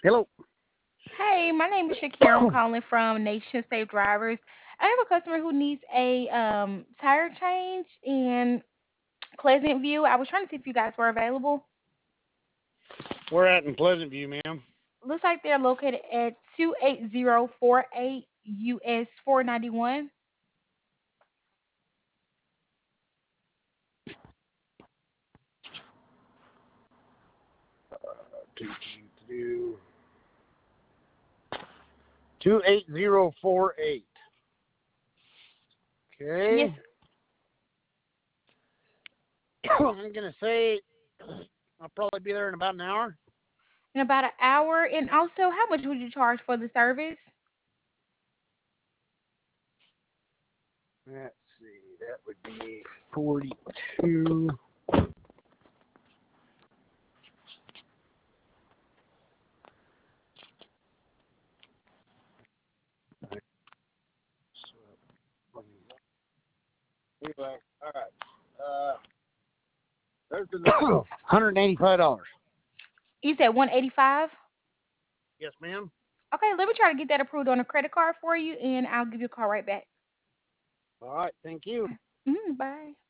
Hello. Hey, my name is Shakira. I'm calling from Nation Safe Drivers. I have a customer who needs a tire change in Pleasant View. I was trying to see if you guys were available. We're at in Pleasant View, ma'am. Looks like they're located at 28048 US 491. 28048. Yes, Okay. I'm gonna say I'll probably be there in about an hour. in about an hour. And also, how much would you charge for the service? Let's see, that would be 42. Anyway, all right. There's the $185. You said 185. Yes, ma'am. Okay, let me try to get that approved on a credit card for you, and I'll give you a call right back. All right. Thank you. Bye.